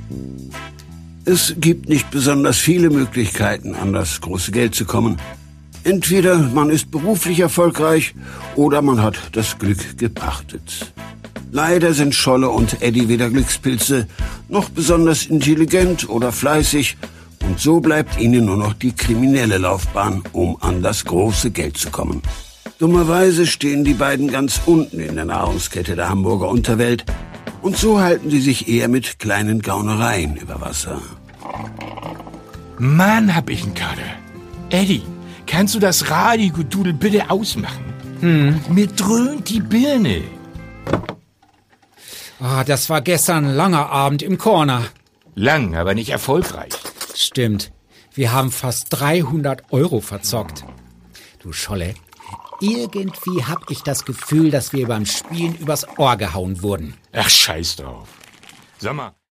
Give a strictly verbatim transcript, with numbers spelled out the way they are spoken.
Es gibt nicht besonders viele Möglichkeiten, an das große Geld zu kommen. Entweder man ist beruflich erfolgreich oder man hat das Glück gepachtet. Leider sind Scholle und Eddie weder Glückspilze noch besonders intelligent oder fleißig und so bleibt ihnen nur noch die kriminelle Laufbahn, um an das große Geld zu kommen. Dummerweise stehen die beiden ganz unten in der Nahrungskette der Hamburger Unterwelt und so halten sie sich eher mit kleinen Gaunereien über Wasser. Mann, hab ich einen Kater. Eddie, kannst du das Radio-Gedudel bitte ausmachen? Hm. Mir dröhnt die Birne. Oh, das war gestern ein langer Abend im Corner. Lang, aber nicht erfolgreich. Stimmt. Wir haben fast dreihundert Euro verzockt. Du Scholle, irgendwie hab ich das Gefühl, dass wir beim Spielen übers Ohr gehauen wurden. Ach, scheiß drauf. Sag mal.